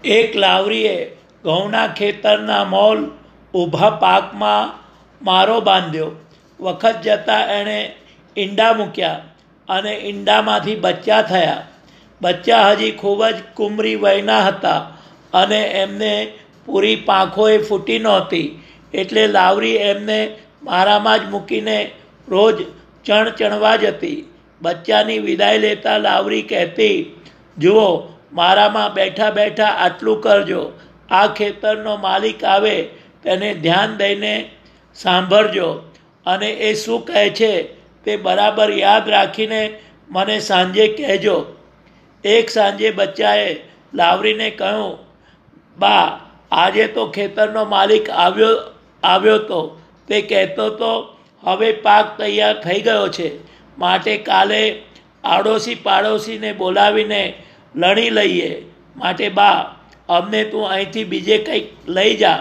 એક લાવરીએ ઘઉંના ખેતરના મોલ ઊભા પાકમાં મારો બાંધ્યો. વખત જતાં એણે ઈંડા મૂક્યા અને ઈંડામાંથી બચ્ચા થયા. બચ્ચા હજી ખૂબ જ કુમરી વયના હતા અને એમને પૂરી પાંખોએ ફૂટી નહોતી, એટલે લાવરી એમને મારામાં જ મૂકીને રોજ ચણવા જતી. બચ્ચાની વિદાય લેતા લાવરી કહેતી, જુઓ, મારામાં બેઠા બેઠા આટલું કરજો. આ ખેતરનો માલિક આવે તેને ધ્યાન દઈને સાંભળજો અને એ શું કહે છે તે બરાબર યાદ રાખીને મને સાંજે કહેજો. એક સાંજે બચ્ચાએ લાવરીને કહ્યું, બા, આજે તો ખેતરનો માલિક આવ્યો તો તે કહેતો તો હવે પાક તૈયાર થઈ ગયો છે, માટે કાલે આડોશી પાડોશીને બોલાવીને લણી લઈએ. માટે બા, અમને તું અહીંથી બીજે કંઈક લઈ જા.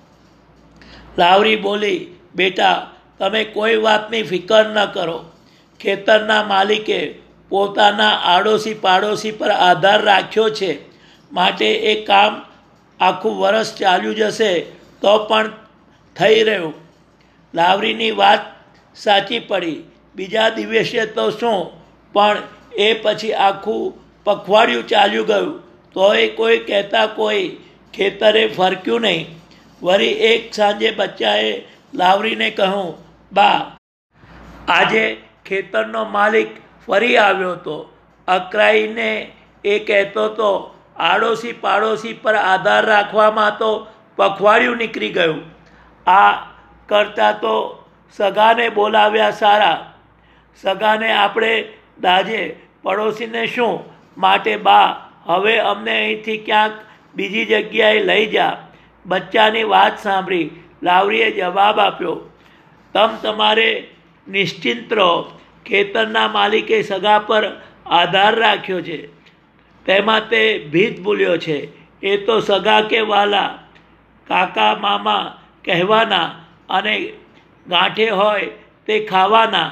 લાવરી બોલી, બેટા, તમે કોઈ વાતની ફિકર ન કરો. ખેતરના માલિકે પોતાના આડોશી પાડોશી પર આધાર રાખ્યો છે, માટે એ કામ આખું વરસ ચાલ્યું જશે તો પણ થઈ રહ્યું. લાવરીની વાત સાચી પડી. બીજા દિવસે તો શું, પણ એ પછી આખું પખવાડિયું ચાલ્યું ગયું તોય કોઈ કહેતા કોઈ ખેતરે ફરક્યું નહીં. વળી એક સાંજે બચ્ચાએ લાવરીને કહ્યું, બા, આજે ખેતરનો માલિક ફરી આવ્યો હતો. અકરાઈને એ કહેતો તો આડોશી પાડોશી પર આધાર રાખવામાં તો પખવાડિયું નીકળી ગયું. આ કરતાં તો સગાને બોલાવ્યા સારા. સગાને આપણે દાજે, પડોશીને શું. માટે બા, હવે અમને અહીંથી ક્યાંક બીજી જગ્યાએ લઈ જા. બચ્ચાની વાત સાંભળી લાવરીએ જવાબ આપ્યો, તમારે નિશ્ચિંત રહો. ખેતરના માલિકે સગા પર આધાર રાખ્યો છે, તેમાં તે ભીત ભૂલ્યો છે. એ તો સગા કે વાલા, કાકા મામા કહેવાના અને ગાંઠે હોય તે ખાવાના.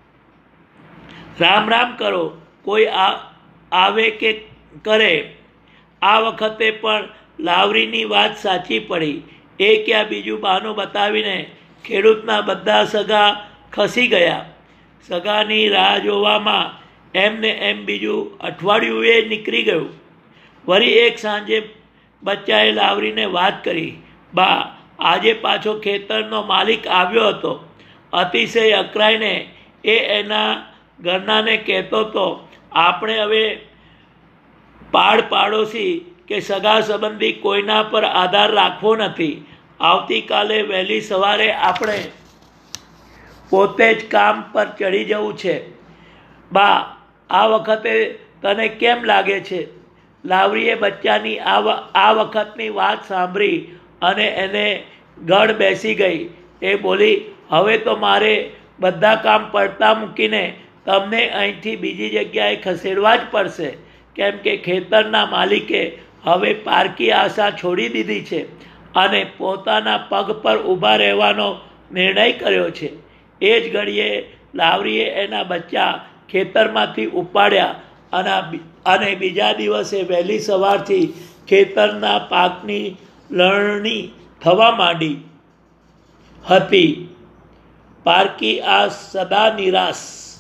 રામ રામ કરો, કોઈ આવે કે કરે. આ વખતે પણ લાવરીની વાત સાચી પડી. એ ક્યાં બીજું બહાનું બતાવીને ખેડૂતના બધા સગા ખસી ગયા. સગાની રાહ જોવામાં એમને એમ બીજું અઠવાડિયું એ નીકળી ગયું. વળી એક સાંજે બચ્ચાએ લાવરીને વાત કરી, બા, આજે પાછો ખેતરનો માલિક આવ્યો હતો. અતિશય અકરાઈને એ એના ઘરનાને કહેતો તો, આપણે હવે પાડોશી કે સગા સંબંધી કોઈના પર આધાર રાખવો નથી. આવતીકાલે વહેલી સવારે આપણે પોતે જ કામ પર ચડી જવું છે. બા, આ વખતે તને કેમ લાગે છે? લાવરીએ બચ્ચાની આ વખતની વાત સાંભળી અને એને ગળ બેસી ગઈ. એ બોલી, હવે તો મારે બધા કામ પડતા મૂકીને તમને અહીંથી બીજી જગ્યાએ ખસેડવા જ પડશે, કેમ કે ખેતરના માલિકે હવે પારકી આશા છોડી દીધી છે અને પોતાના પગ પર ઊભા રહેવાનો નિર્ણય કર્યો છે. એ જ ઘડીએ લાવરીએ એના બચ્ચા ખેતરમાંથી ઉપાડ્યા અને બીજા દિવસે વહેલી સવારથી ખેતરના પાકની લણણી થવા માંડી હતી. પારકી આ સદા નિરાશ.